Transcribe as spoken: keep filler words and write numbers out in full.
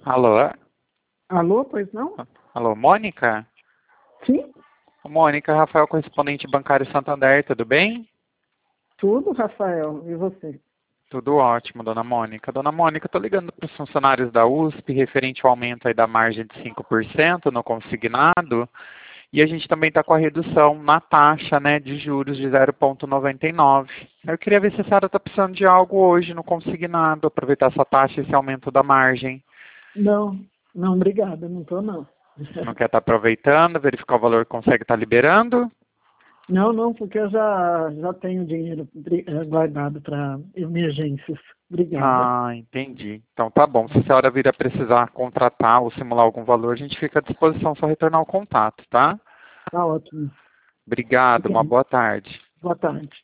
Alô? Alô, pois não? Alô, Mônica? Sim, Mônica, Rafael, correspondente bancário Santander, tudo bem? tudo, Rafael. E você? Tudo ótimo, dona Mônica. Dona Mônica, estou ligando para os funcionários da U S P referente ao aumento aí da margem de cinco por cento no consignado. E a gente também está com a redução na taxa, né, de juros de zero vírgula noventa e nove. Eu queria ver se a senhora está precisando de algo hoje no consignado, aproveitar essa taxa e esse aumento da margem. Não, não, obrigada, não estou não. Não quer estar aproveitando, verificar o valor que consegue estar liberando? Não, não, porque eu já, já tenho dinheiro bri- eh, guardado para emergências. Obrigada. Ah, entendi. Então tá bom. Se a senhora vir a precisar contratar ou simular algum valor, a gente fica à disposição, só retornar o contato, tá? Tá ótimo. Obrigado, uma Obrigada. boa tarde. Boa tarde.